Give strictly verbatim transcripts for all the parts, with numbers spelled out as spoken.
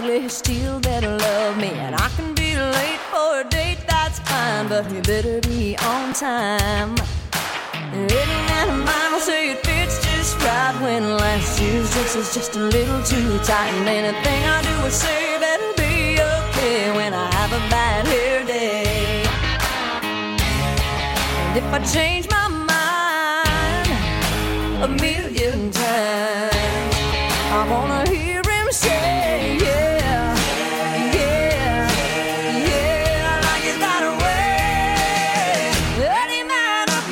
probably still better love me. And I can be late for a date, that's fine, but you better be on time. Any man of mine will say it fits just right when last year's dress is just a little too tight. And anything I do or say better be okay when I have a bad hair day. And if I change my mind a million times, I wanna hear him say, yeah, yeah, yeah, I like it that way. Any man of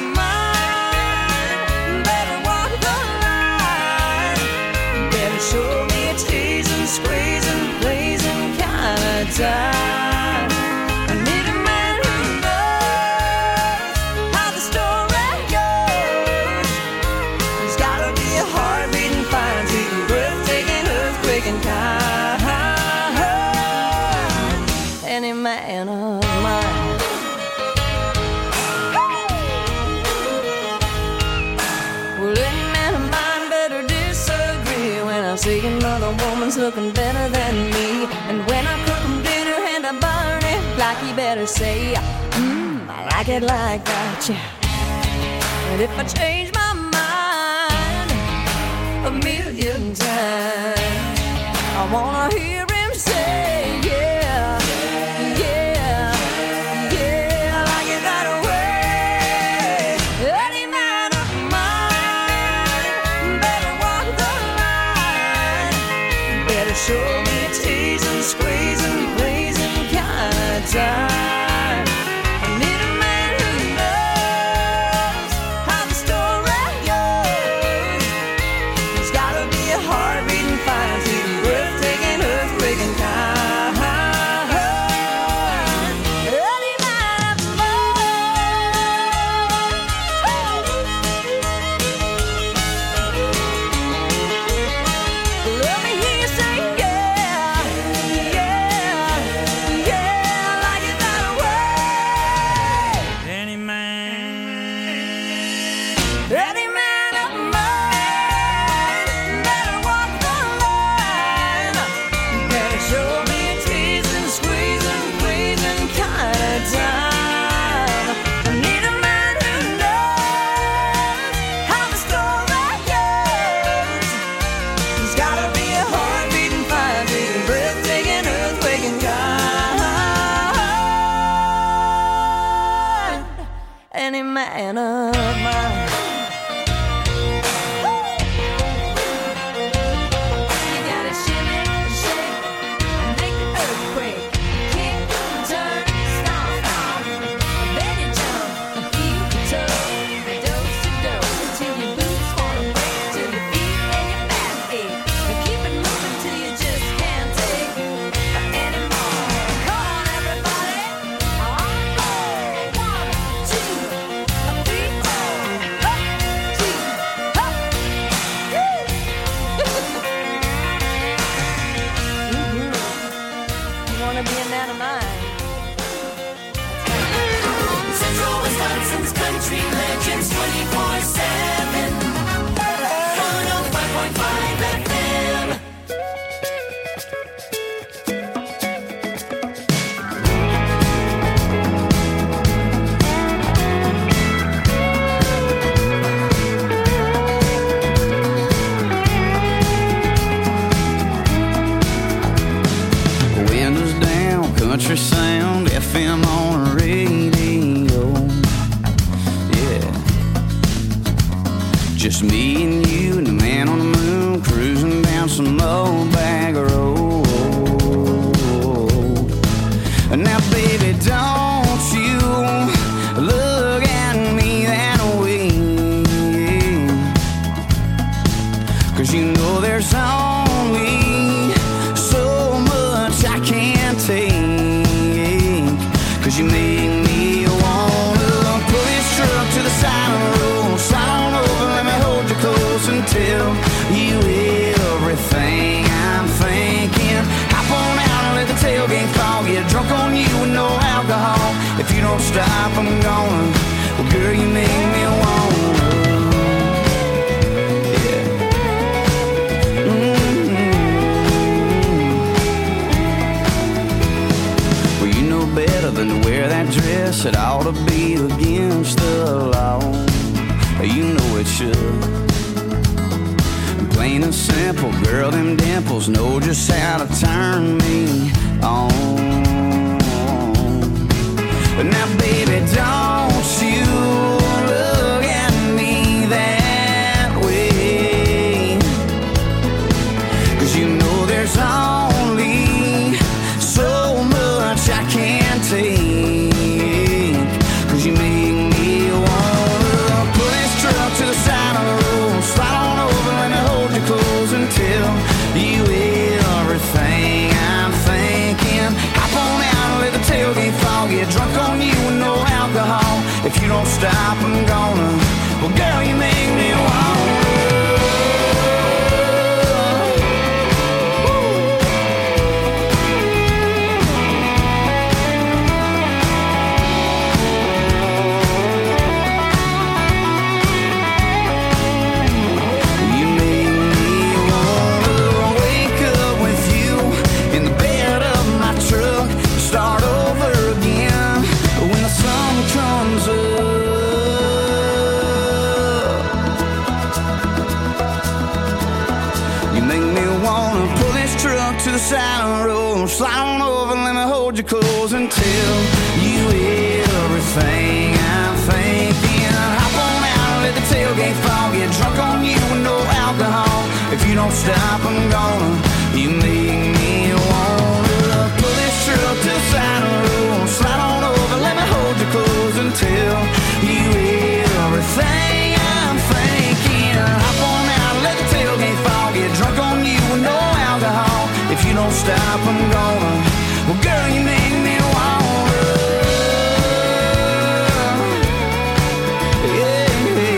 mine better walk the line, better show me a teasing, squeezing, blazing kind of time. I need a man who knows how the story goes. He's gotta be a heart-beating, fine-beating, breathtaking, earthquaking kind. Any man of mine. Well, any man of mine better disagree when I see another woman's looking better than me. And when I cook him dinner and I burn it, like he better say, mmm, I like it like that, yeah. But if I change my mind a million times, I wanna hear him say, yeah, yeah, yeah, I like it that way. Any man of mine better walk the line, better show me a teasing, squeezing, blazing kind of time. I need a man who knows how the story goes. He's gotta be a heart-beating, fine-beating, breathtaking, earthquaking kind. Any man of mine. Let me hear you say, yeah, yeah, yeah, I like it that way. Any man. Any man of mine better walk the line, better show me a teasing, squeezing, pleasing kind of time. I need a man who knows how the story goes. He's gotta be a heart-beating, fire-beating, breathtaking, earthquaking kind. Any man of mine. You gotta shimmy, shake, and make the earthquake. Kick, turn, stomp, stomp. Then you jump and feel the toe. Dose to dose until your boots wanna break, till your feet and your back ache. And keep it moving till you just can't take anymore. Come on, everybody. On four, one, two, three, four. Up, two, up. Woo! Mhm. You wanna be a man of mine? Central Wisconsin's country legends twenty-four seven. one oh five point five F M. Windows down, country sound, F M on the radio. Yeah. Just me and you and the man on the moon cruising down some old bag road. Now, baby, don't you look at me that way, 'cause you know there's only so much I can't take. 'Cause you make me wanna pull this truck to the side of the road, slide on over, let me hold you close and tell you everything I'm thinking. Hop on out and let the tailgate fall, get drunk on you with no alcohol. If you don't stop, I'm gonna. Well, girl, you make me wanna. Yeah. Mm-hmm. guess it ought to be against the law. You know it should. Plain and simple, girl, them dimples know just how to turn me on. Now, baby, don't you look at me that way, 'cause you know there's only so much I can take, 'cause you make me wanna pull this truck to the side of the road, slide on over, let me hold you close until you everything I'm thinking. Hop on out and let the tailgate fall, get drunk on you with no alcohol. If you don't stop, I'm gonna. Well, girl, you make me wanna. To the side of the road, slide on over, let me hold you close until you everything I'm thinking. Hop on out and let the tailgate fall, get drunk on you with no alcohol. If you don't stop, I'm gonna. You make me wanna pull this truck to the side of the road, slide on over, let me hold you close until you everything I'm thinking. Hop on out and let the tailgate fall, get drunk on you with no alcohol. If you don't stop, I'm gonna. Well, girl, you make me wanna. Yeah,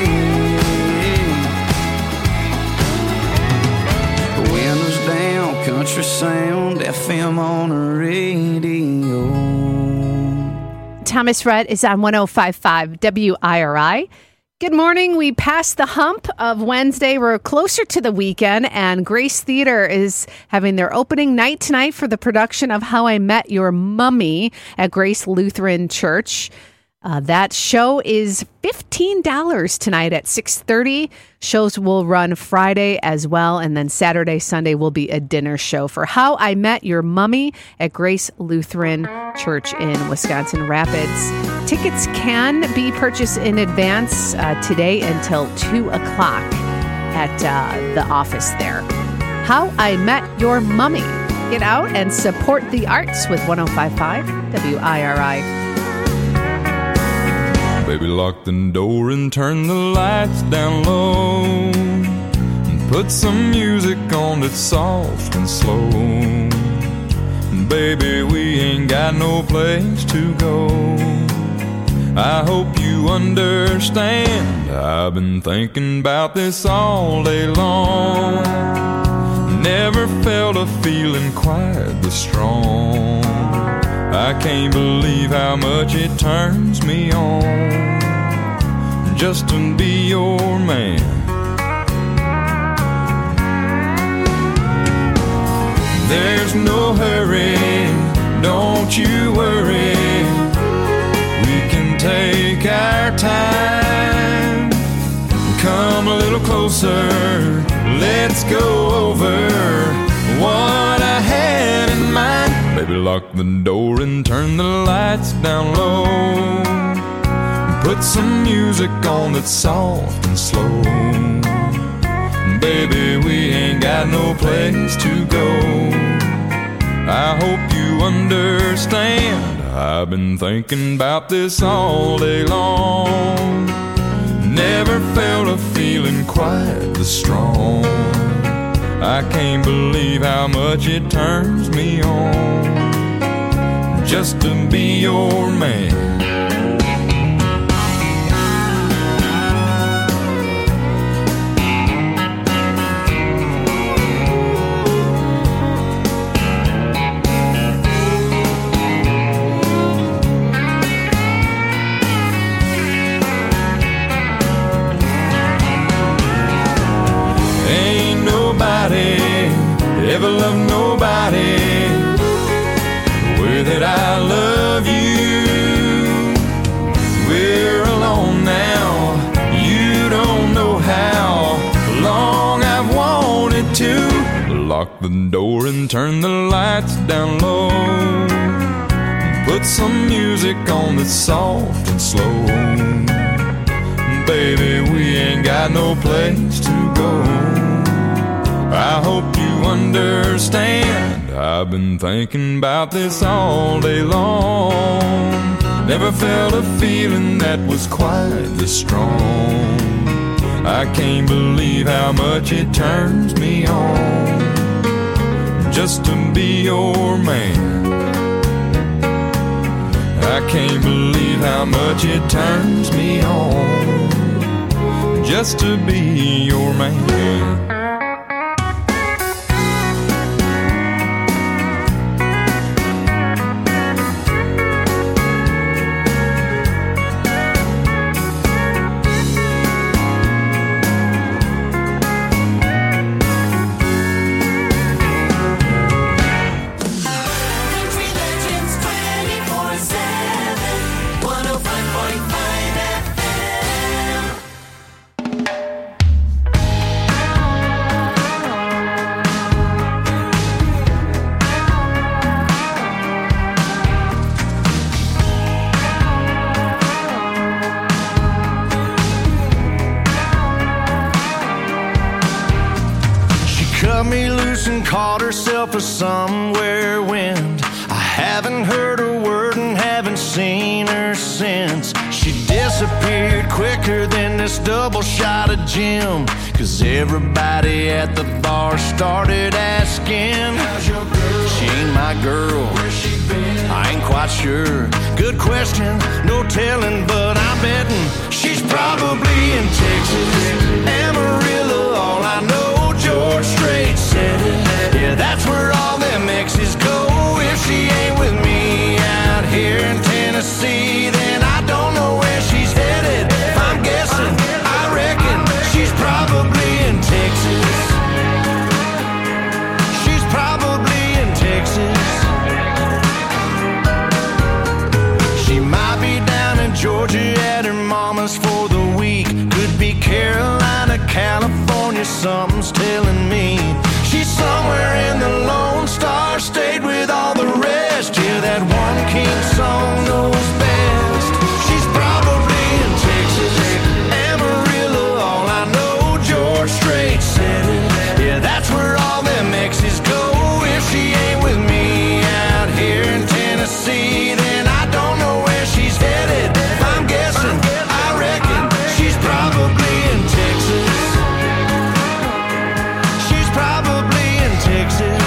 yeah. Windows down, country sound, F M on the radio. Thomas Rhett is on one oh five point five W I R I. Good morning. We passed the hump of Wednesday. We're closer to the weekend, and Grace Theater is having their opening night tonight for the production of How I Met Your Mummy at Grace Lutheran Church. Uh, that show is fifteen dollars tonight at six thirty. Shows will run Friday as well, and then Saturday, Sunday will be a dinner show for How I Met Your Mummy at Grace Lutheran Church in Wisconsin Rapids. Tickets can be purchased in advance uh, today until two o'clock at uh, the office there. How I Met Your Mummy. Get out and support the arts with one oh five point five W I R I. Baby, lock the door and turn the lights down low, and put some music on that's soft and slow. Baby, we ain't got no place to go. I hope you understand, I've been thinking about this all day long. Never felt a feeling quite this strong. I can't believe how much it turns me on just to be your man. There's no hurry, don't you worry. We can take our time. Come a little closer, let's go over what I had in mind. Baby, lock the door and turn the lights down low. Put some music on that's soft and slow. Baby, we ain't got no place to go. I hope you understand, I've been thinking about this all day long. Never felt a feeling quite this strong. I can't believe how much it turns me on just to be your man. Ever love nobody the way that I love you. I've wanted to lock the door and turn the lights down low, put some music on that's soft and slow. Baby, we ain't got no place to go. I hope you understand. I've been thinking about this all day long. Never felt a feeling that was quite this strong. I can't believe how much it turns me on just to be your man. I can't believe how much it turns me on just to be your man. Caught herself a somewhere wind. I haven't heard a word and haven't seen her since. She disappeared quicker than this double shot of gin, 'cause everybody at the bar started asking, how's your girl? She ain't my girl. Where's she been? I ain't quite sure. Good question, no telling, but I'm betting she's probably in Texas, Amarillo. All I know, George Strait said it. Yeah, that's where all them exes go. If she ain't with me out here in Tennessee, then I don't know where she's headed. If I'm guessing, I reckon she's probably in Texas. She's probably in Texas. She might be down in Georgia at her mama's for the week. Could be Carolina, California, something's telling me. She's somewhere in the Lone Star State with all the rest. Yeah, that one king song knows best. She's probably in Texas, Amarillo. All I know, George Strait said it. Yeah, that's where all them exes go. If she ain't with me out here in Tennessee, then I don't know where she's headed. If I'm guessing, I reckon she's probably in Texas. Probably in Texas.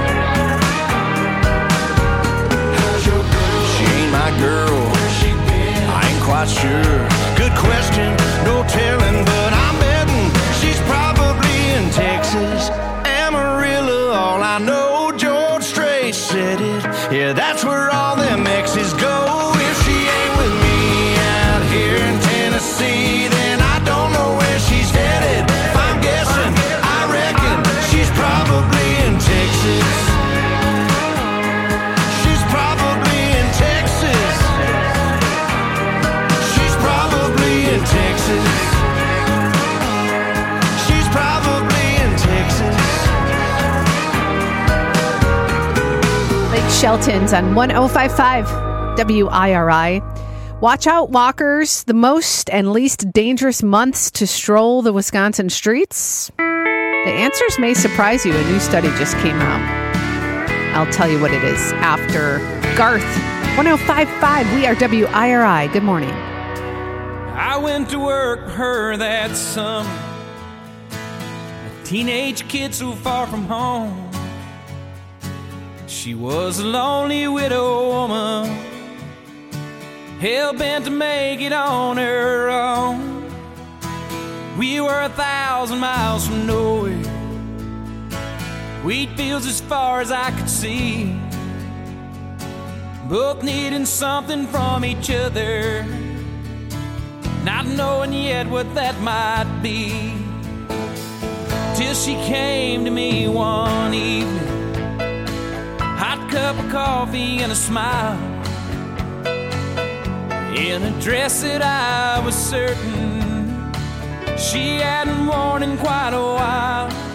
How's your girl? She ain't my girl. Where's she been? I ain't quite sure. Good question, no telling, but I'm betting she's probably in Texas, Amarillo. All I know, George Strait said it. Yeah, that's where all them exes go. If she ain't with me out here in Tennessee, then I don't know where she's headed. If I'm guessing, I reckon she's probably in Texas. She's probably in Texas. She's probably in Texas. She's probably in Texas. Lake Shelton's on one oh five point five W I R I. Watch out, walkers. The most and least dangerous months to stroll the Wisconsin streets. The answers may surprise you. A new study just came out. I'll tell you what it is after Garth. one oh five point five We are W I R I. Good morning. I went to work for her that summer, a teenage kid so far from home. She was a lonely widow woman, hell-bent to make it on her own. We were a thousand miles from nowhere, wheat fields as far as I could see, both needing something from each other, not knowing yet what that might be. Till she came to me one evening, hot cup of coffee and a smile, in a dress that I was certain she hadn't worn in quite a while.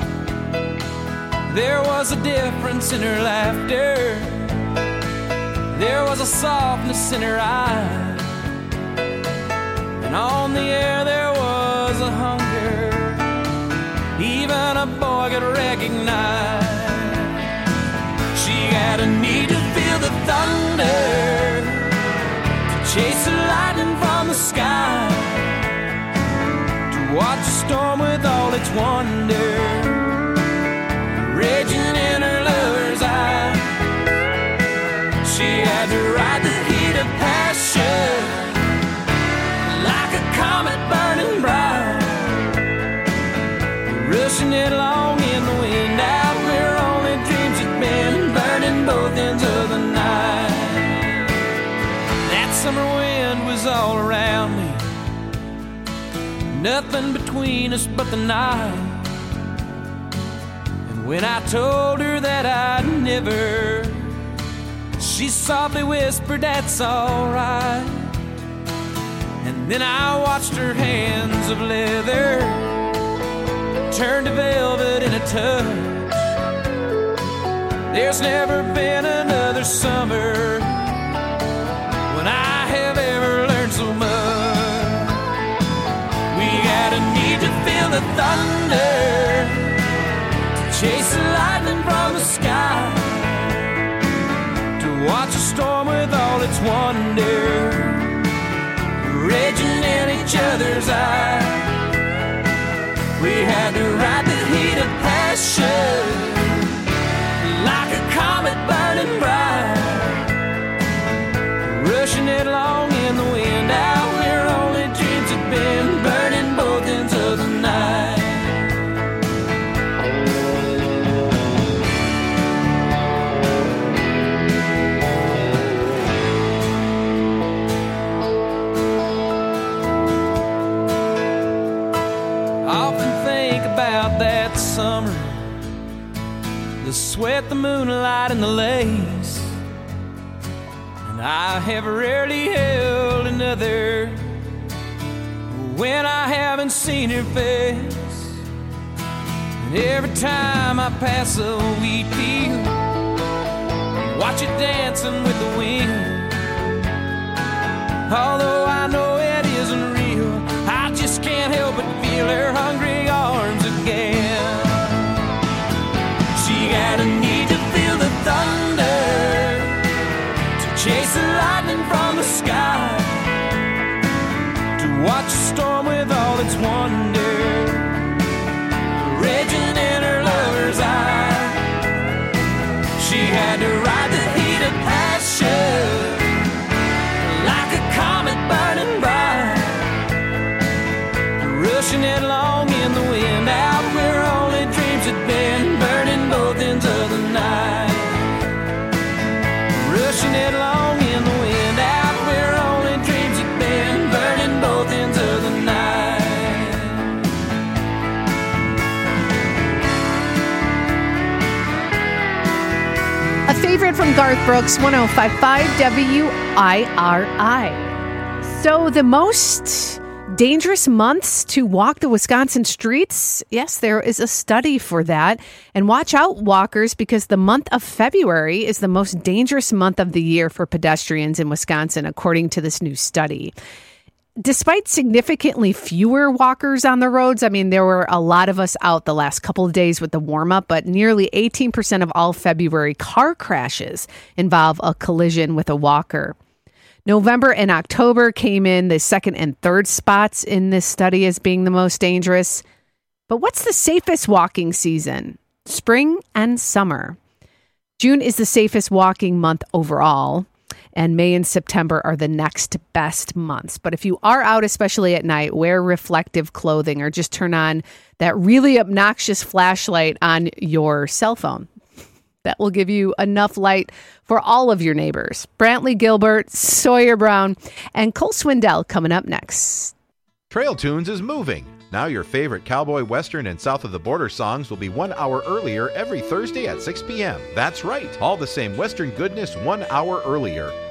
There was a difference in her laughter. There was a softness in her eyes. And on the air there was a hunger even a boy could recognize. She had a need to feel the thunder, to chase the lightning from the sky, to watch a storm with all its wonder raging in her lover's eye. She had to ride the heat of passion like a comet burning bright, rushing it along in the wind out where only dreams had been, burning both ends of the night. That summer wind was all around me, nothing between us but the night. And when I told her that I'd never, she softly whispered, "That's all right." And then I watched her hands of leather turn to velvet in a touch. There's never been another summer when I have ever learned so much. We had a need to feel the thunder, to chase the lightning from the sky, to watch a storm with all its wonder raging in each other's eyes. We had to ride the heat of passion like a comet burning bright, rushing it along in the wind out where only dreams had been, burning both ends of the night. That summer, the sweat, the moonlight, and the lace, and I have rarely held another when I haven't seen her face. And every time I pass a wheat field, watch it dancing with the wind, although I know it isn't real, I just can't help but feel her hungry arms again. She had a need to feel the thunder, to chase the lightning from the sky, to watch a storm with all its wonder raging in her lover's eye. She had to ride the heat of passion like a comet burning bright, rushing it along in the wind out where only dreams had been, burning both ends of the night, rushing it along in the wind out where only dreams had been, burning both ends of the night. A favorite from Garth Brooks, one oh five point five W I R I. So the most dangerous months to walk the Wisconsin streets? Yes, there is a study for that. And watch out, walkers, because the month of February is the most dangerous month of the year for pedestrians in Wisconsin, according to this new study. Despite significantly fewer walkers on the roads, I mean, there were a lot of us out the last couple of days with the warm-up, but nearly eighteen percent of all February car crashes involve a collision with a walker. November and October came in the second and third spots in this study as being the most dangerous. But what's the safest walking season? Spring and summer. June is the safest walking month overall, and May and September are the next best months. But if you are out, especially at night, wear reflective clothing or just turn on that really obnoxious flashlight on your cell phone. That will give you enough light for all of your neighbors. Brantley Gilbert, Sawyer Brown, and Cole Swindell coming up next. Trail Tunes is moving. Now your favorite cowboy, western, and south of the border songs will be one hour earlier every Thursday at six p.m. That's right, all the same western goodness one hour earlier.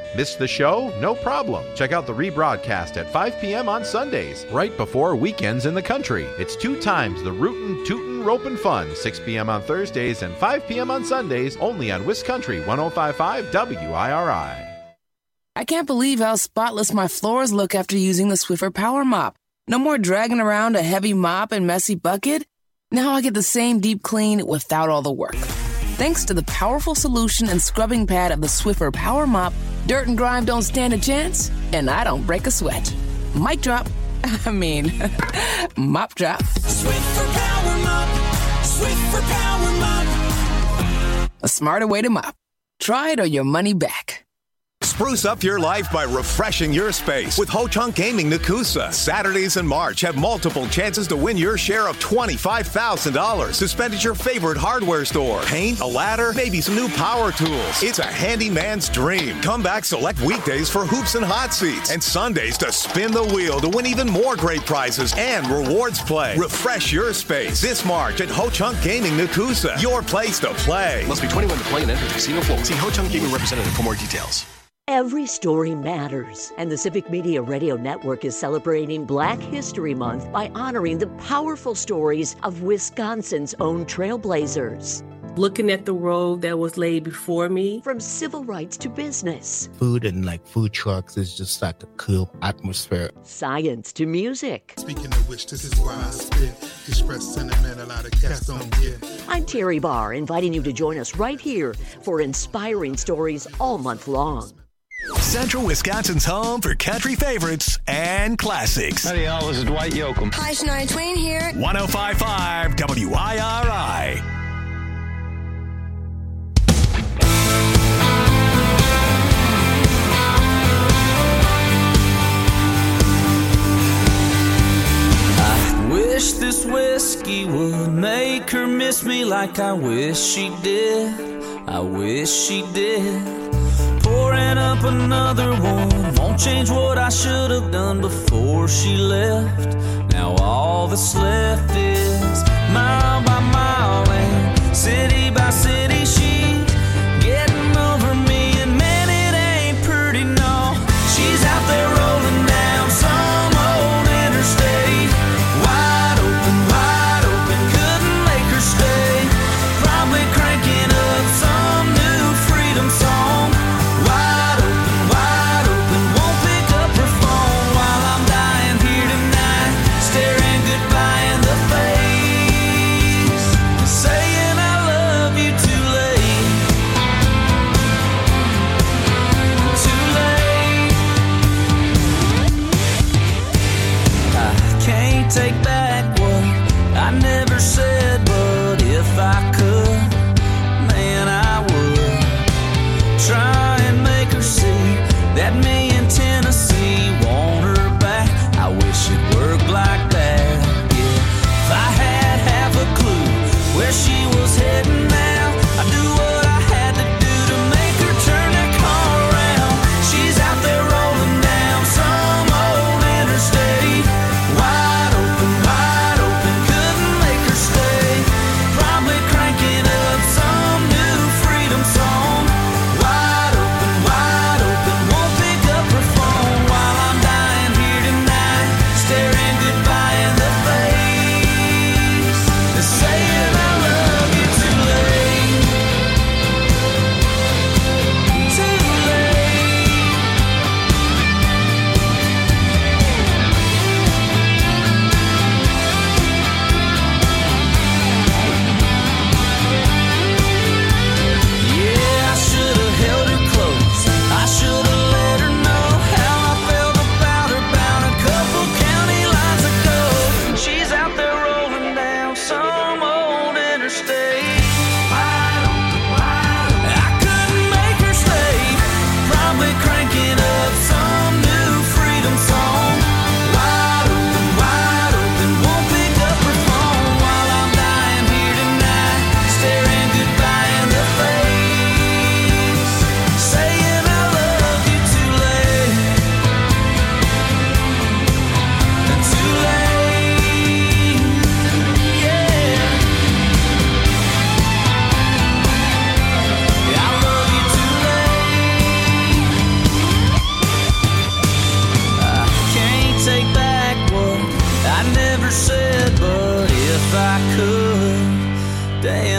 Missed the show? No problem. Check out the rebroadcast at five p.m. on Sundays, right before weekends in the country. It's two times the rootin', tootin', ropin' fun, six p.m. on Thursdays and five p.m. on Sundays, only on Wisconsin one oh five point five W I R I. I can't believe how spotless my floors look after using the Swiffer Power Mop. No more dragging around a heavy mop and messy bucket. Now I get the same deep clean without all the work. Thanks to the powerful solution and scrubbing pad of the Swiffer Power Mop, dirt and grime don't stand a chance, and I don't break a sweat. Mic drop. I mean, mop drop. Swiffer Power Mop. Swiffer Power Mop. A smarter way to mop. Try it or your money back. Spruce up your life by refreshing your space with Ho Chunk Gaming Nakusa. Saturdays in March have multiple chances to win your share of twenty-five thousand dollars to spend at your favorite hardware store. Paint, a ladder, maybe some new power tools. It's a handyman's dream. Come back select weekdays for hoops and hot seats and Sundays to spin the wheel to win even more great prizes and rewards play. Refresh your space this March at Ho Chunk Gaming Nakusa. Your place to play. Must be twenty-one to play and enter the casino floor. See Ho Chunk Gaming representative for more details. Every story matters, and the Civic Media Radio Network is celebrating Black History Month by honoring the powerful stories of Wisconsin's own trailblazers. Looking at the road that was laid before me. From civil rights to business. Food and like food trucks is just like a cool atmosphere. Science to music. Speaking of which, this is why I spit. Express sentiment a lot of cats don't get. I'm Terry Barr, inviting you to join us right here for inspiring stories all month long. Central Wisconsin's home for country favorites and classics. Howdy, y'all. This is Dwight Yoakam. Hi, Shania Twain here. one oh five point five W I R I. I wish this whiskey would make her miss me like I wish she did. I wish she did. Pouring up another one won't change what I should have done before she left. Now all that's left is mile by mile and city by city she's getting over me, and man, it ain't pretty, no. She's out there rolling down some old interstate, wide open, wide open, couldn't make her stay. Probably cranking up some new freedom song.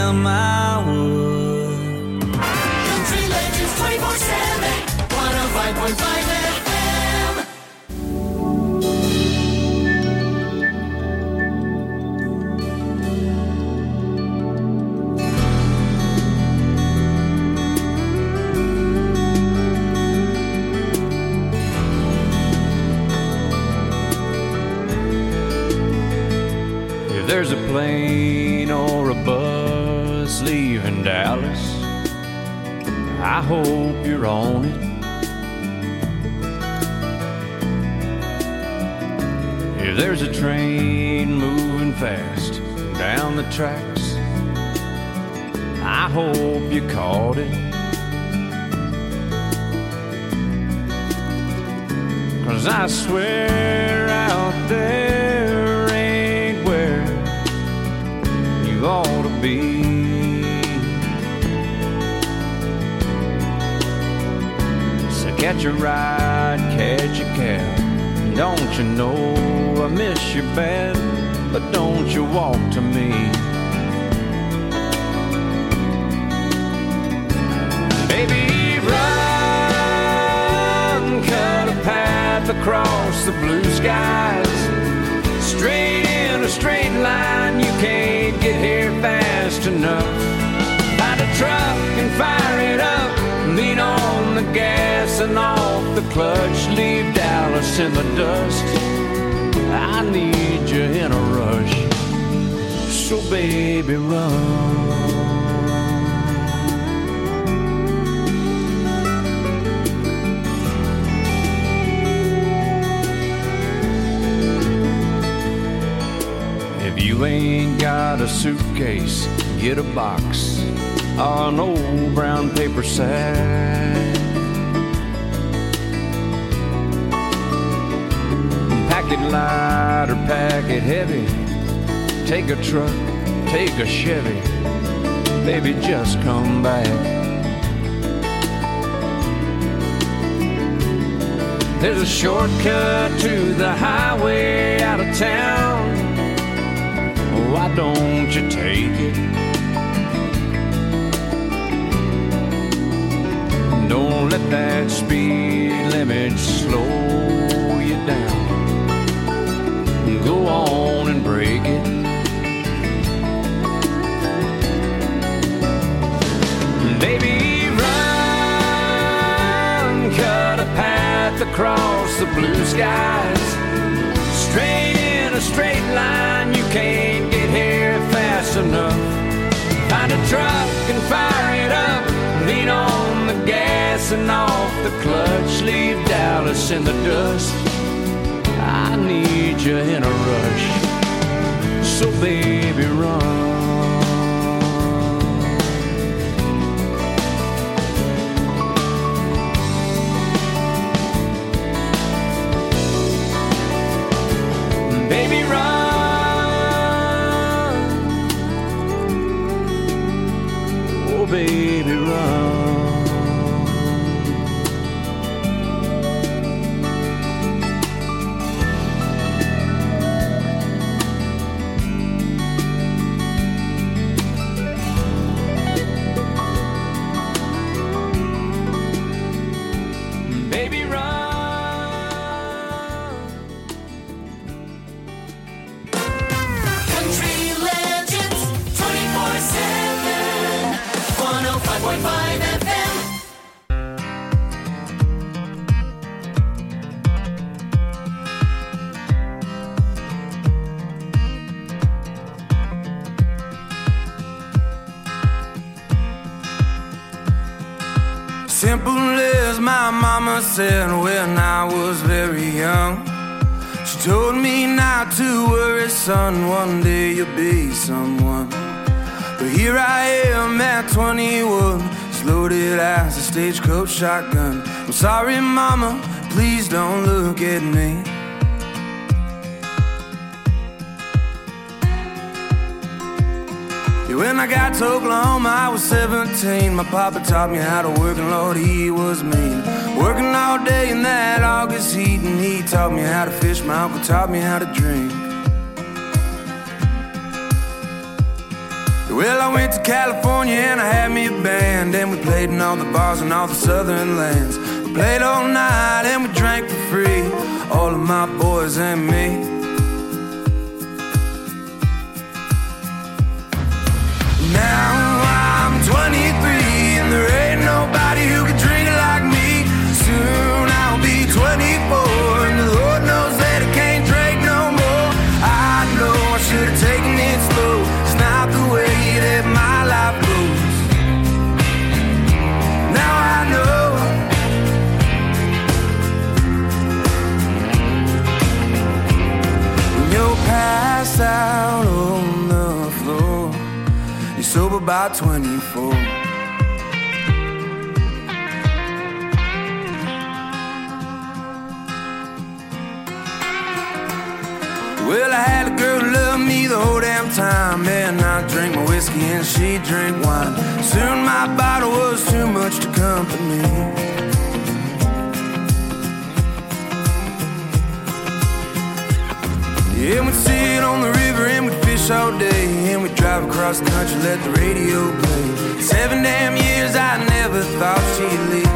them I would. Country Legends twenty-four seven, one oh five point five F M. If there's a plane or a bus leaving Dallas, I hope you're on it. If there's a train moving fast down the tracks, I hope you caught it. 'Cause I swear out there ain't where you ought to be. So catch a ride, catch a cab. Don't you know I miss you bad, but don't you walk to me. Baby, run, cut a path across the blue skies. Straight in a straight line, you can't get here fast enough. Find a truck and fire it up, lean on the gas and off the clutch. Leave Dallas in the dust, I need you in a rush. So baby, run. If you ain't got a suitcase, get a box or an old brown paper sack. Pack it light or pack it heavy. Take a truck, take a Chevy. Baby, just come back. There's a shortcut to the highway out of town. Why don't you take it? Don't let that speed limit slow you down. Go on and break it. Baby, run, cut a path across the blue skies. Straight in a straight line, you can't get here fast enough. Find a truck and fire it up, lean on the gas and off the clutch. Leave Dallas in the dust, I need you in a rush. So baby, run. Baby, run. Oh, baby, run. Baby, run. Country Legends twenty-four seven, one oh five point five F M. Simple as my mama said when I was very young. She told me not to worry, son, one day you'll be someone. But here I am at twenty-one, as loaded as a stagecoach shotgun. I'm sorry, mama, please don't look at me. Yeah, when I got to Oklahoma, I was seventeen. My papa taught me how to work, and Lord, he was mean. Working all day in that August heat, and he taught me how to fish. My uncle taught me how to drink. Well, I went to California and I had me a band, and we played in all the bars and all the southern lands. We played all night and we drank for free, all of my boys and me. Now I'm twenty-three and there ain't nobody who can drink it like me. Soon I'll be twenty-four and the Lord knows that I can't drink no more. I know I should have taken it slow. It's not the way that my life goes. Now I know. When you'll pass out on the floor, you're sober by twenty-four. Well, I had a girl who loved me the whole damn time, and I drank my whiskey and she drank wine. Soon my bottle was too much to company. Yeah, we'd sit on the river and we'd fish all day, and we'd drive across the country, let the radio play. Seven damn years I never thought she'd leave.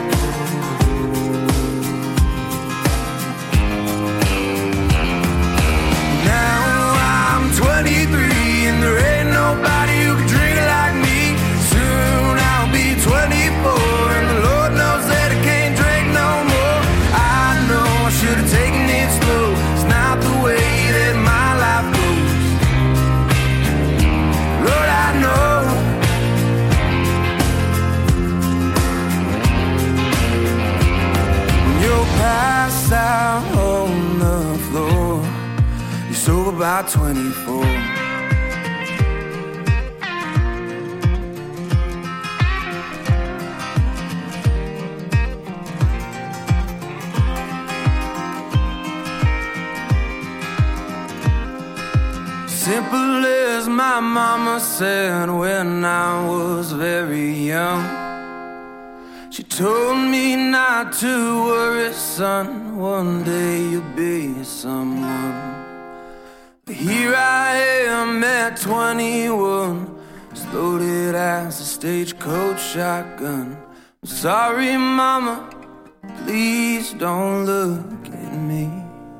twenty-three and there ain't nobody who can drink it like me. Soon I'll be twenty-four and the Lord knows that I can't drink no more. I know I should have taken it slow. It's not the way that my life goes. Lord, I know. When you'll pass out on the floor, you're sober by twenty-four. Simple as my mama said when I was very young. She told me not to worry, son, one day you'll be someone. But here I am at twenty-one, as loaded as a stagecoach shotgun. I'm sorry, mama, please don't look at me.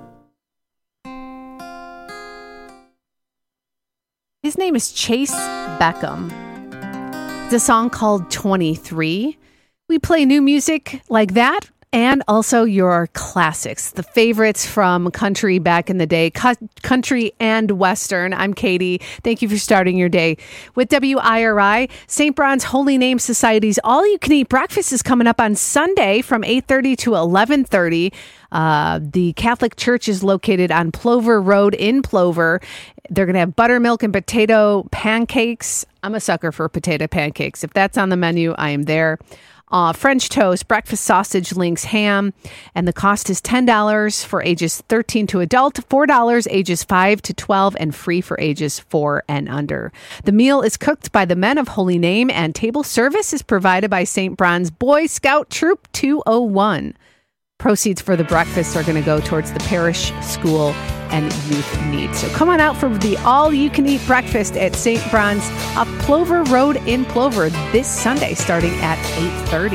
His name is Chase Beckham. It's a song called twenty-three. We play new music like that and also your classics, the favorites from country back in the day, cu- country and Western. I'm Katie. Thank you for starting your day with W I R I. Saint Bron's Holy Name Society's all-you-can-eat breakfast is coming up on Sunday from eight thirty to eleven thirty. Uh, the Catholic Church is located on Plover Road in Plover. They're going to have buttermilk and potato pancakes. I'm a sucker for potato pancakes. If that's on the menu, I am there. Uh, French toast, breakfast sausage, links, ham, and the cost is ten dollars for ages thirteen to adult, four dollars ages five to twelve, and free for ages four and under. The meal is cooked by the Men of Holy Name, and table service is provided by Saint Bron's Boy Scout Troop two oh one. Proceeds for the breakfast are going to go towards the parish, school, and youth needs. So come on out for the all-you-can-eat breakfast at Saint Bron's off Plover Road in Plover this Sunday starting at eight thirty.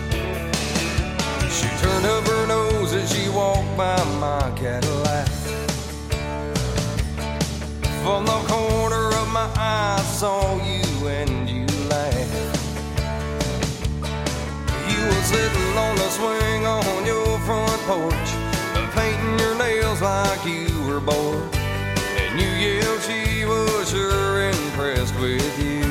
She turned up her nose as she walked by my Cadillac. From the corner of my eye I saw you and you laughed. You were sitting on the swing on your front porch, painting your nails like you were bored. And you yelled she was sure impressed with you.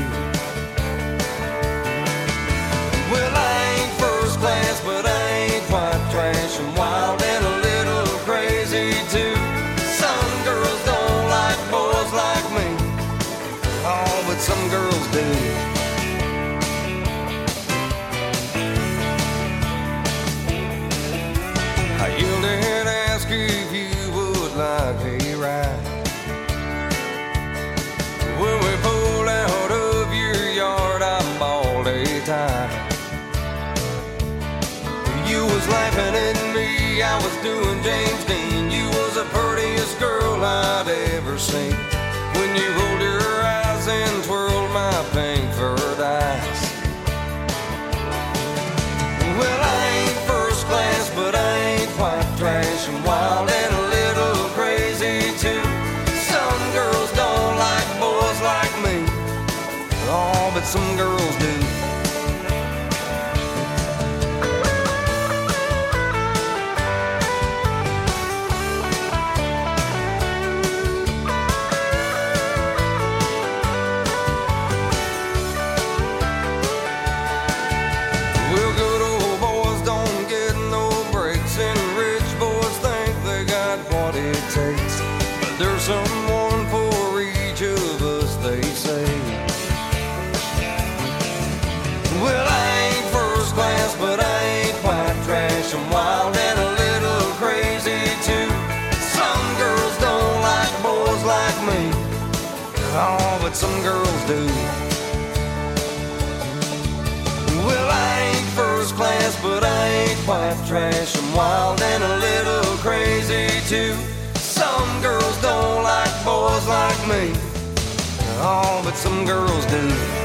Well, I ain't first class, but I ain't quite trash. I'm wild and a little crazy too. Some girls don't like boys like me. Oh, but some girls do. I yelled and asked if you would like a ride. When we pulled out of your yard, I bawled a tie. You was laughing at me, I was doing James Dean. You was the prettiest girl I'd ever seen. When you rolled your eyes and twirled Oh, but some girls do. Well, good old boys don't get no breaks, and rich boys think they got what it takes. But there's someone for each of us, they say. Well, I ain't first class, but I ain't quite trash. I'm wild and a little crazy too. Some girls don't like boys like me. Oh, but some girls do. Well, I ain't first class, but I ain't quite trash. I'm wild and a little crazy too. Some girls don't like boys like me. Oh, but some girls do.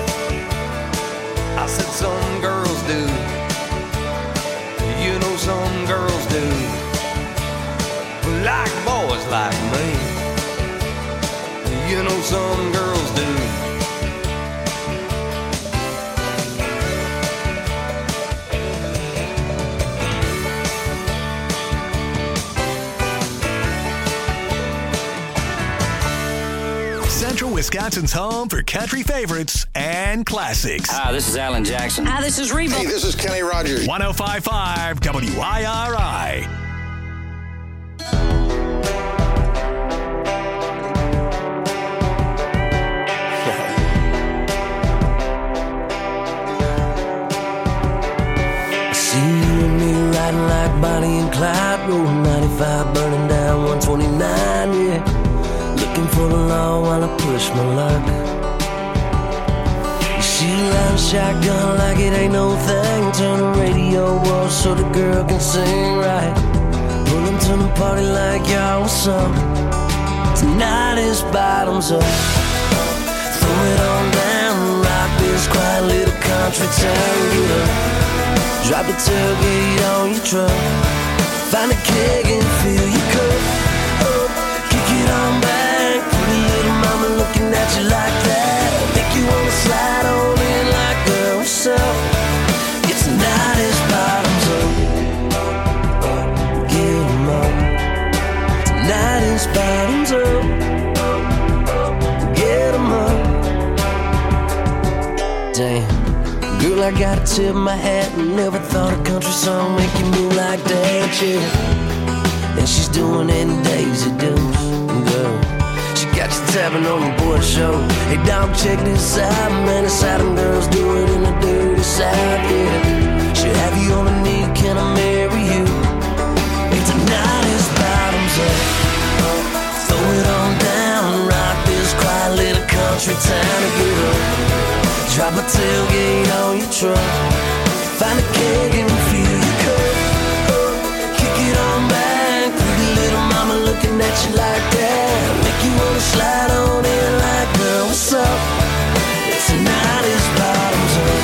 I said some girls do. You know some girls do. Like boys like me. You know some girls do. Central Wisconsin's home for country favorites and classics. Hi, this is Alan Jackson. Hi, this is Reba. Hey, this is Kenny Rogers. one oh five point five W I R I. See you and me riding like Bonnie and Clyde, rolling ninety-five, burning down one twenty-nine, yeah. Looking for the law while I push my luck. She riding shotgun like it ain't no thing. Turn the radio off so the girl can sing right. Pulling to the party like y'all, what's up? Tonight is bottoms up. Throw it on down, rock this quiet little country town. Get up, drop the tailgate on your truck. Find a keg and fill your cup. Up, kick it on back. Pretty little mama looking at you like that. Make you wanna slide on in like, girl, what's up? It's tonight is bottoms up. Get 'em up. Tonight is bottoms up. Get 'em up. Damn, girl, I gotta tip my hat. Never thought a country song make you move like that, yeah. And she's doing it in Daisy Dukes, girl. She got you tapping on the board show. Hey, dog, check this out, man. It's how them girls do it in the dirty South, yeah. She'll have you on the knee, can I marry you? Hey, tonight is bottoms up. Throw it on down, rock this quiet little country town to get up. Drop a tailgate on your truck. Find a keg and fill your cup. Kick it on back. Pretty little mama looking at you like that. Make you wanna slide on in like, girl, what's up? Tonight is bottoms up.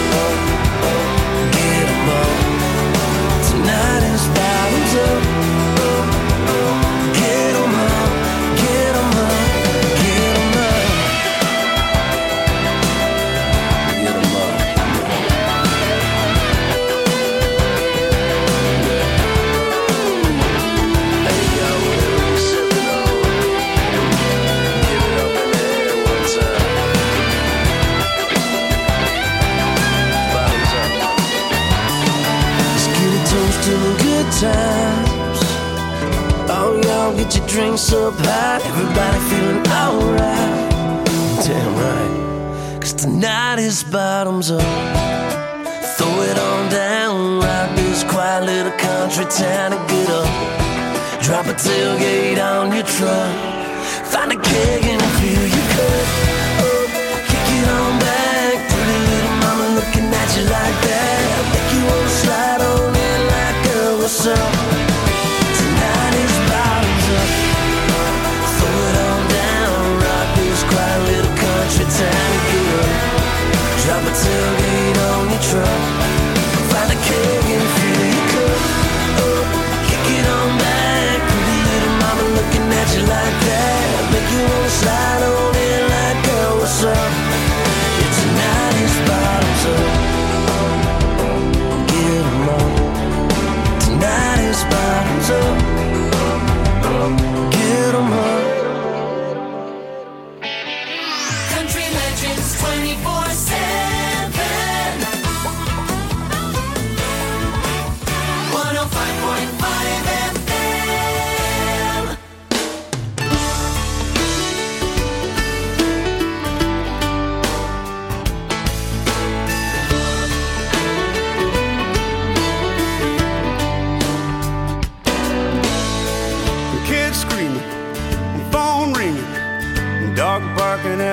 Get 'em up. Tonight is bottoms up. Get 'em up. Get 'em up. Get 'em up. Get 'em up. Hey, yo, whatever you sipping on, give it up in the air one time. Bottoms up. Let's get a toast to the good times. Oh, y'all get your drinks up high. Everybody feeling alright. Damn right. Cause tonight is bottoms up. Throw it on down. Rock this quiet little country town and get up. Drop a tailgate on your truck. Find a keg and fill your cup. Up, kick it on back. Pretty little mama looking at you like that. Make you wanna slide on in like, girl, what's up? Tonight is bottoms up. Throw it on down. Rock this quiet little country town and get up. Drop a tailgate on your truck. Find a keg and fill your cup. Up, kick it on back. Pretty little mama looking at you like that. Make you wanna slide on in like, girl, what's up? It's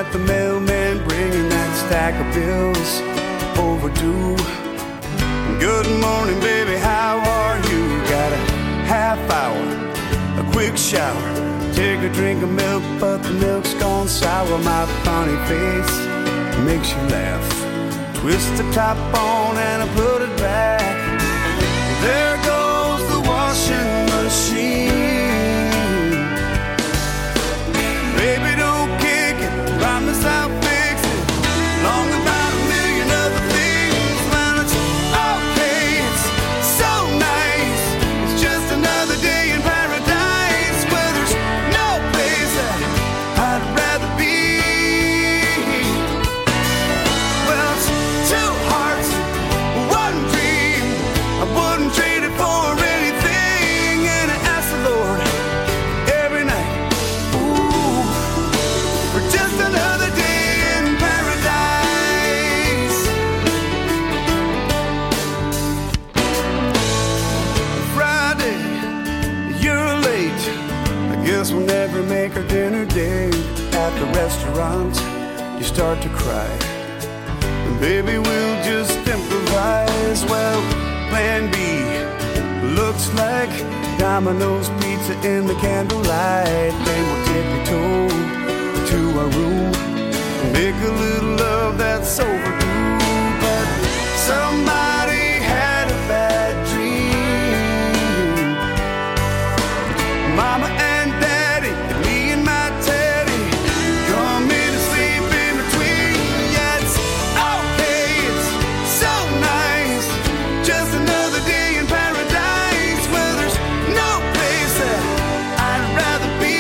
at the mailman bringing that stack of bills overdue. Good morning, baby, how are you? Got a half hour, a quick shower, take a drink of milk, but the milk's gone sour. My funny face makes you laugh. Twist the top on and I put it back. There goes the washing machine. Baby, don't kick it, promise I'll fix it. Long about a million other things. Well, it's okay, it's so nice. It's just another day in paradise where there's no place that I'd rather be. Well, it's two hearts, one dream. I wouldn't trade it for anything. And I ask the Lord every night, ooh, for just another day in paradise. Friday, you're late. I guess we'll never make our dinner date. At the restaurant, you start to cry. And baby, we'll just improvise. Well, plan B looks like Domino's pizza in the candlelight. Then we'll tippy-toe to our room and make a little love that's overdue. But somebody had a bad dream. Mama and Daddy, me and my Teddy, come in and sleep in between. Yeah, it's okay, it's so nice. Just another day in paradise where there's no place that I'd rather be.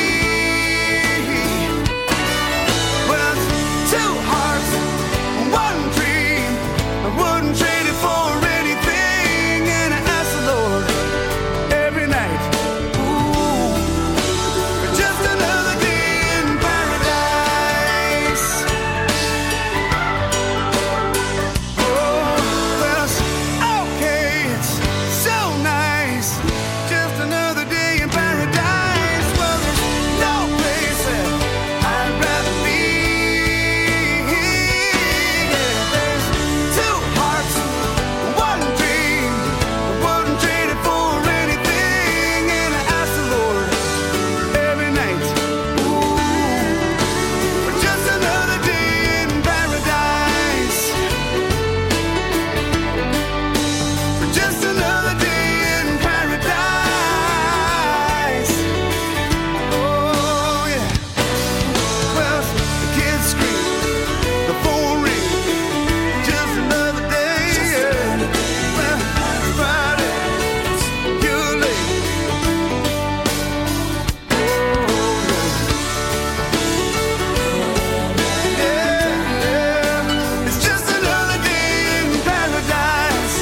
Well, it's two hearts, one dream. I wouldn't trade it for anything. And I ask the Lord every night, ooh, for just another day in paradise. Oh, well, it's okay, it's so nice. Just another day in paradise. Well, there's no place that I'd rather be. Yeah, there's two hearts, one dream. I wouldn't trade it for anything. And I ask the Lord every night, ooh, for just another day in paradise. For just another day in paradise. Oh, yeah. Well, the kids scream, the phone rings. Just another day, yeah. Well, Friday, you're late. Oh, yeah. Yeah, yeah. It's just another day in paradise.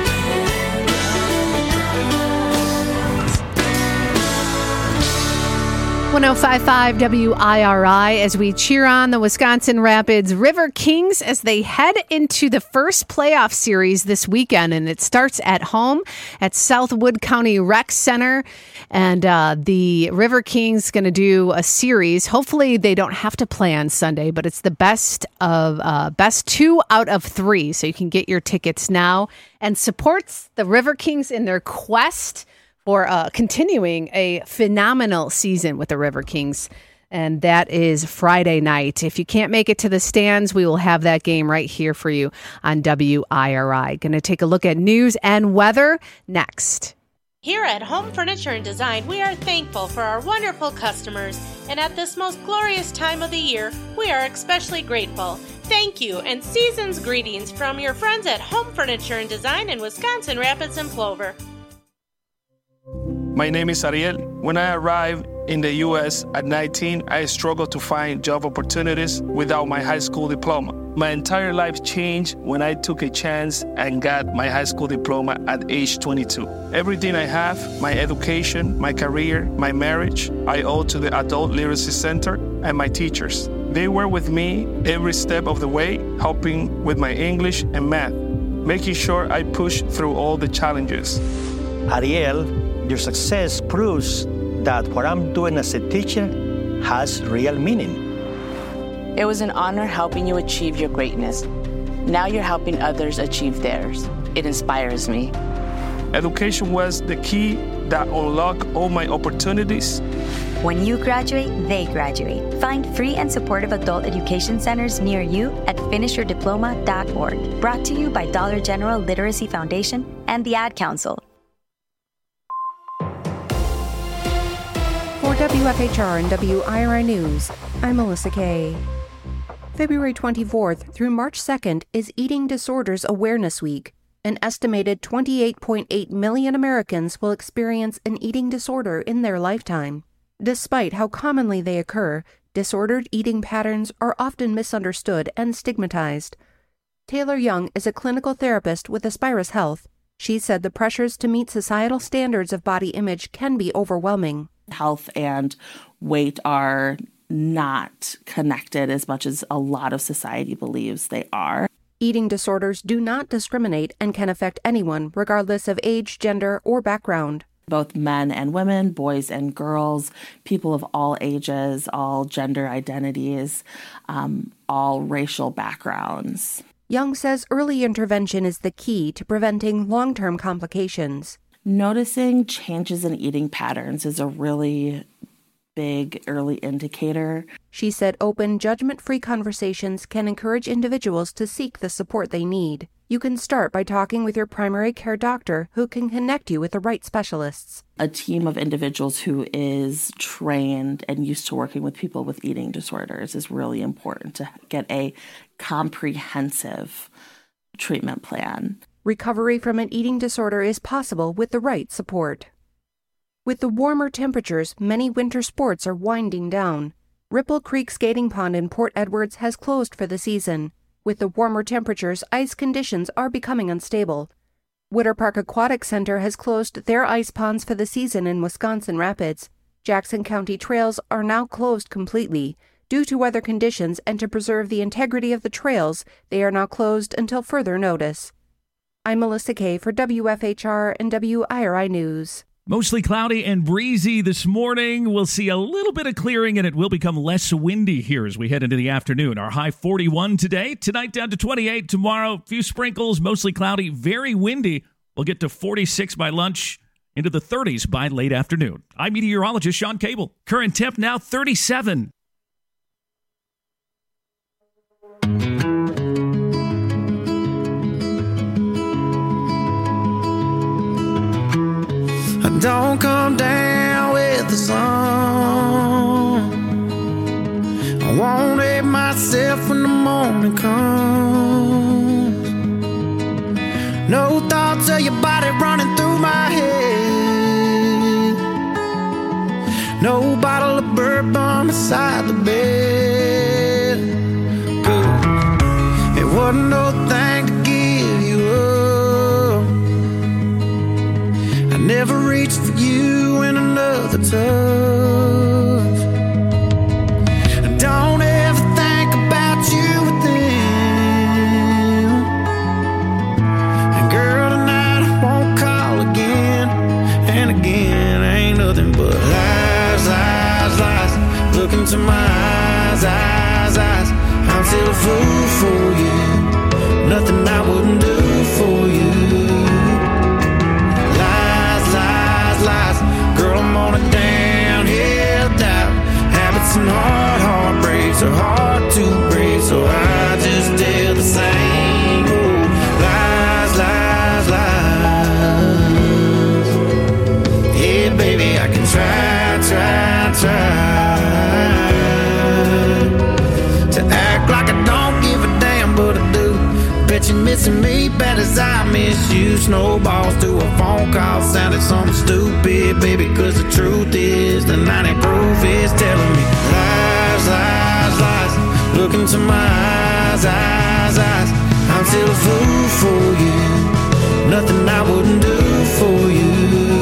one oh five point five W I R I as we cheer on the Wisconsin Rapids River Kings as they head into the first playoff series this weekend. And it starts at home at Southwood County Rec Center. And uh, the River Kings going to do a series. Hopefully they don't have to play on Sunday, but it's the best of uh, best two out of three. So you can get your tickets now and supports the River Kings in their quest for uh, continuing a phenomenal season with the River Kings. And that is Friday night. If you can't make it to the stands, we will have that game right here for you on W I R I. Going to take a look at news and weather next. Here at Home Furniture and Design, we are thankful for our wonderful customers. And at this most glorious time of the year, we are especially grateful. Thank you, and season's greetings from your friends at Home Furniture and Design in Wisconsin Rapids and Plover. My name is Ariel. When I arrived in the U S at nineteen, I struggled to find job opportunities without my high school diploma. My entire life changed when I took a chance and got my high school diploma at age twenty-two. Everything I have, my education, my career, my marriage, I owe to the Adult Literacy Center and my teachers. They were with me every step of the way, helping with my English and math, making sure I pushed through all the challenges. Ariel, your success proves that what I'm doing as a teacher has real meaning. It was an honor helping you achieve your greatness. Now you're helping others achieve theirs. It inspires me. Education was the key that unlocked all my opportunities. When you graduate, they graduate. Find free and supportive adult education centers near you at finish your diploma dot org. Brought to you by Dollar General Literacy Foundation and the Ad Council. For W F H R and W I R I News, I'm Melissa Kay. February twenty-fourth through March second is Eating Disorders Awareness Week. An estimated twenty-eight point eight million Americans will experience an eating disorder in their lifetime. Despite how commonly they occur, disordered eating patterns are often misunderstood and stigmatized. Taylor Young is a clinical therapist with Aspirus Health. She said the pressures to meet societal standards of body image can be overwhelming. Health and weight are not connected as much as a lot of society believes they are. Eating disorders do not discriminate and can affect anyone, regardless of age, gender, or background. Both men and women, boys and girls, people of all ages, all gender identities, um, all racial backgrounds. Young says early intervention is the key to preventing long-term complications. Noticing changes in eating patterns is a really big early indicator. She said open, judgment-free conversations can encourage individuals to seek the support they need. You can start by talking with your primary care doctor, who can connect you with the right specialists. A team of individuals who is trained and used to working with people with eating disorders is really important to get a comprehensive treatment plan. Recovery from an eating disorder is possible with the right support. With the warmer temperatures, many winter sports are winding down. Ripple Creek Skating Pond in Port Edwards has closed for the season. With the warmer temperatures, ice conditions are becoming unstable. Witter Park Aquatic Center has closed their ice ponds for the season in Wisconsin Rapids. Jackson County trails are now closed completely. Due to weather conditions and to preserve the integrity of the trails, they are now closed until further notice. I'm Melissa Kay for W F H R and W I R I News. Mostly cloudy and breezy this morning. We'll see a little bit of clearing, and it will become less windy here as we head into the afternoon. Our high forty-one today. Tonight down to twenty-eight. Tomorrow, a few sprinkles, mostly cloudy, very windy. We'll get to forty-six by lunch, into the thirties by late afternoon. I'm meteorologist Sean Cable. Current temp now thirty-seven. Don't come down with the sun. I won't hate myself when the morning comes. No thoughts of your body running through my head. No bottle of bourbon beside the bed. Good. It wasn't no thing to give you up. I never reached for you in another touch. Don't ever think about you with them. And girl, tonight I won't call again. And again, ain't nothing but lies, lies, lies. Look into my eyes, eyes, eyes. I'm still a fool for you. Nothing I wouldn't do for you. Lies. Girl, I'm on a downhill dive. Habits and hard heartbreaks are hard to break, so I just tell the same old lies, lies, lies. Yeah, baby, I can try, try, try to act like I don't give a damn, but I do. Bet you're missing me bad as I miss you. Snowballs to a phone call sounded something stupid, baby, cause the truth is the ninety proof is telling me lies, lies, lies. Look into my eyes, eyes, eyes. I'm still a fool for you. Nothing I wouldn't do for you.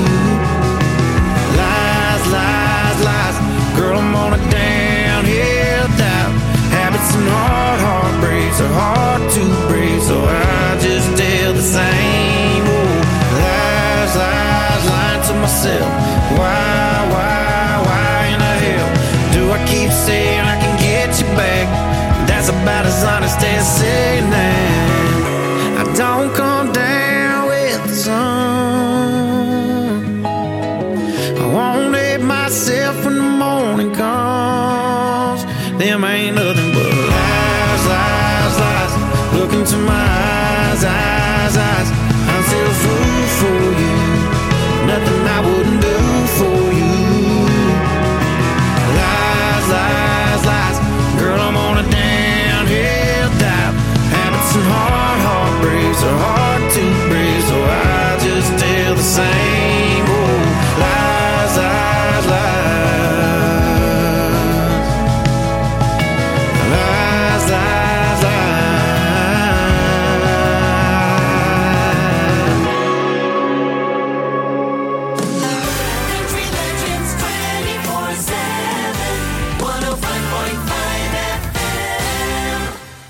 Lies, lies, lies. Girl, I'm on a downhill dive. Habits and hard heartbreaks are hard to break, so I just tell the same old lies, lies, lying to myself. Why, why, why in the hell do I keep saying I can get you back? to stay singing. I don't come down with the sun. I won't let myself when the morning comes. Them ain't nothing but lies, lies, lies. Look into my eyes, eyes, eyes. I'm still fool for you. Nothing I wouldn't do for you. Lies, lies, lies. Girl, I'm on a downhill dive. Habits and hard heartbreaks are hard to break, so I just tell the same old lies, lies, lies. Lies, lies, Country Legends twenty-four seven, one oh five point five F M.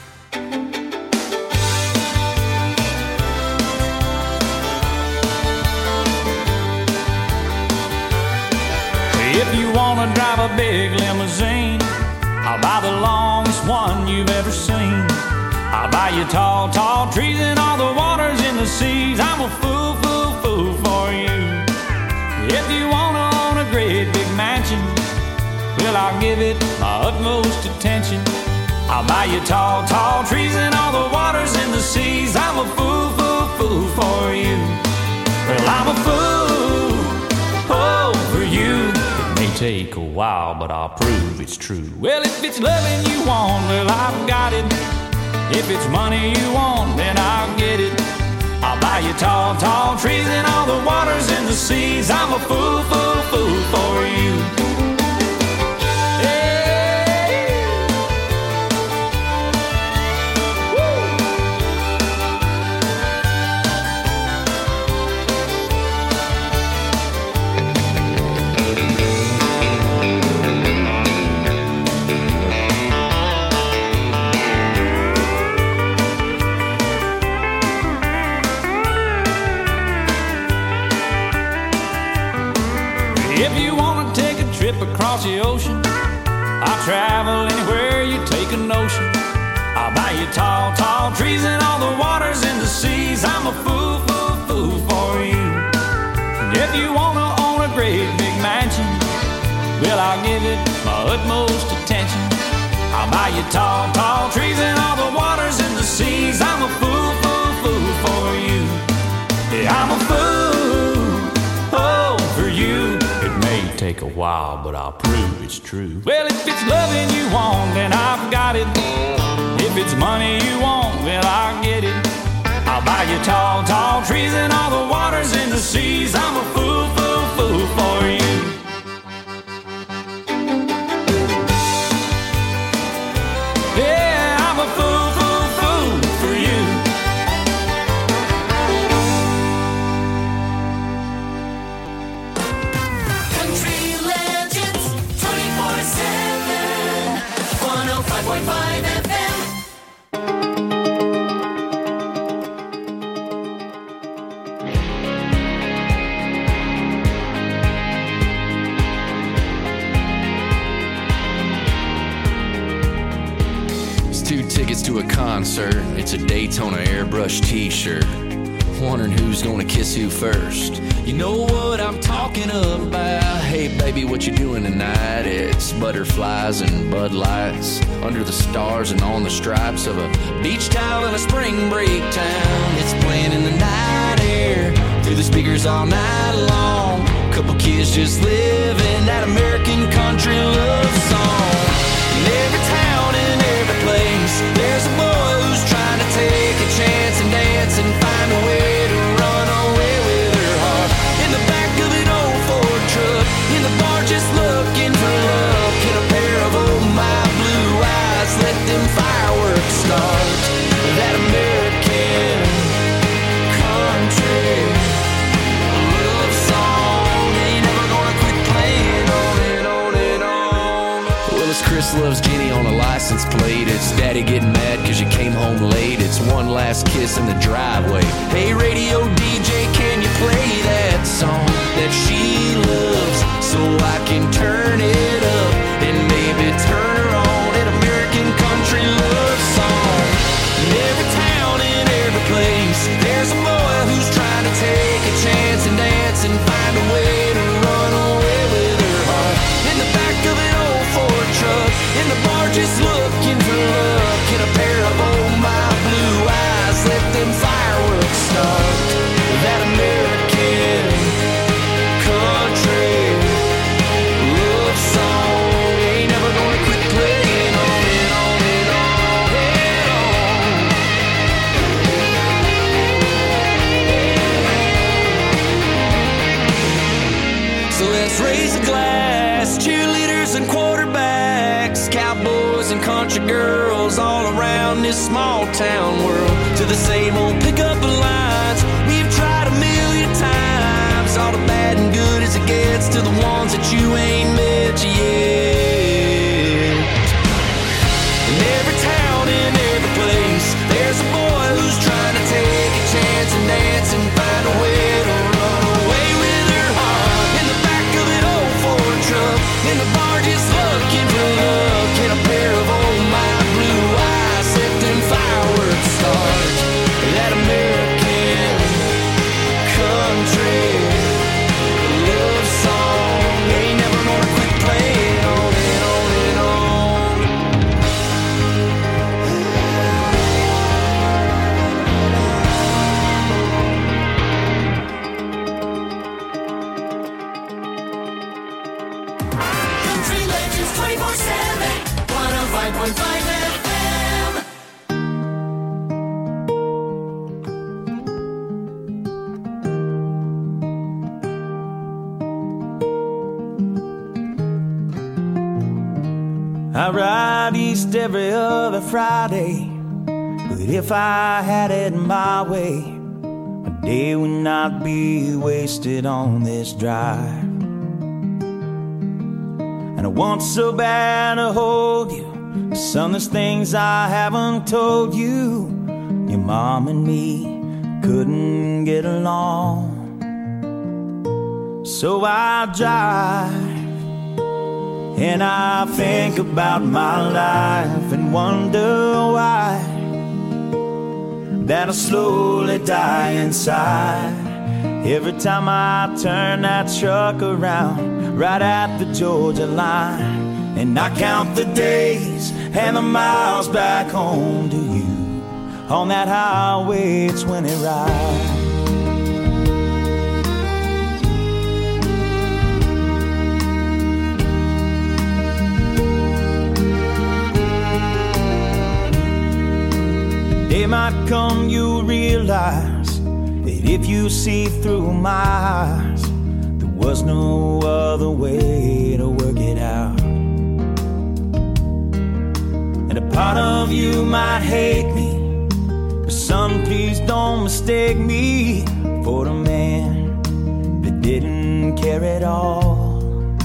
If you wanna drive a big limousine, I'll buy the longest one you've ever seen. I'll buy you tall, tall trees and all the waters in the seas. I'm a fool, fool, fool for you. If you wanna own a great big mansion, well, I'll give it my utmost attention. I'll buy you tall, tall trees and all the waters in the seas. I'm a fool, fool, fool for you. Well, I'm a fool, oh, for you. It may take a while, but I'll prove it's true. Well, if it's loving you want, well, I've got it. If it's money you want, then I'll get it. I'll buy you tall, tall trees and all the waters in the seas. I'm a fool, fool, fool for you. If you wanna take a trip across the ocean, I'll travel anywhere you take a notion. I'll buy you tall, tall trees and all the waters in the seas. I'm a fool, fool, fool for you. And if you wanna own a great big mansion, well, I'll give it my utmost attention. I'll buy you tall, tall trees and all the waters in the seas. I'm a fool, fool, fool for you. Yeah, I'm a fool, oh, for you. It may take a while, but I'll prove it's true. Well, if it's loving you want, then I've got it. If it's money you want, well, I'll get it. I'll buy you tall, tall trees and all the waters in the seas. I'm a fool, fool, fool for you. Yeah, I'm a fool, fool, fool for you. Country Legends twenty-four seven, one oh five point five F M. It's two tickets to a concert. It's a Daytona airbrush t-shirt. Wondering who's gonna kiss who first. You know what I'm talking about. Hey baby, what you doing tonight? It's butterflies and Bud Lights under the stars and on the stripes of a beach towel in a spring break town. It's playing in the night air through the speakers all night long. Couple kids just living that American country love song. In every town and every place, there's a boy who's trying to take a chance and dance and find a way to run away with her heart. In the back of an old Ford truck, in the bar just looking for love. Can a pair of oh my blue eyes let them fireworks start? That American country love song ain't never gonna quit playing on and on and on. Well, it's Chris Loves Jenny on a license plate. It's Daddy getting mad cause you came home late. It's one last kiss in the driveway. Hey radio D J, can you play that song that she loves so I can turn it up and maybe turn her on an American country love song? just looking for luck in a pair of oh my blue eyes. Let them fireworks start. That American country love song ain't never gonna quit playing on and on and on and on. So let's raise a glass, cheerleaders and quarterbacks, cowboys and country girls all around this small town world, to the same old pickup lines we've tried a million times. All the bad and good as it gets, to the ones that you ain't met yet. In every town, in every place, there's a boy who's trying to take a chance and dance and find a way to run away with her heart. In the back of an old Ford truck, in the bar just looking for luck in a pair of old my blue eyes. Let them fireworks start. That American country love song ain't never gonna quit playing on and on and on. Country Legends twenty-four seven, one oh five point five F M. I ride east every other Friday, but if I had it my way, my day would not be wasted on this drive. And I want so bad to hold you, son, there's things I haven't told you. Your mom and me couldn't get along, so I drive and I think about my life and wonder why that I slowly die inside. Every time I turn that truck around right at the Georgia line, and I count the days and the miles back home to you on that highway twenty ride. Day might come, you'll realize that if you see through my eyes, there was no other way to work it out. And a part of you might hate me, but son, please don't mistake me for the man that didn't care at all.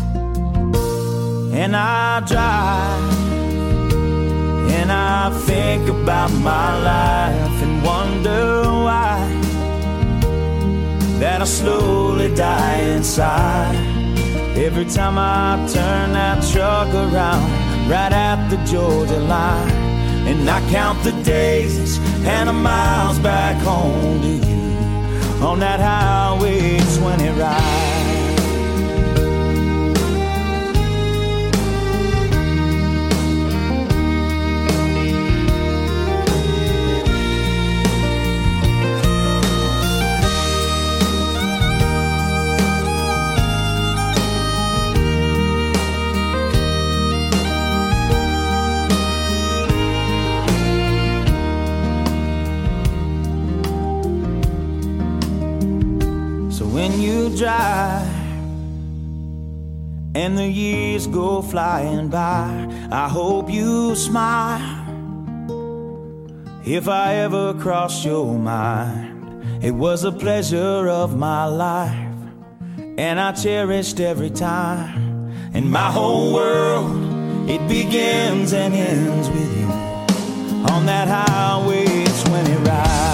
And I drive and I think about my life and wonder why that I slowly die inside. Every time I turn that truck around right at the Georgia line, and I count the days and the miles back home to you on that highway twenty ride. When you drive and the years go flying by, I hope you smile. If I ever crossed your mind, it was a pleasure of my life, and I cherished every time. And my whole world, it begins and ends with you on that highway twenty ride.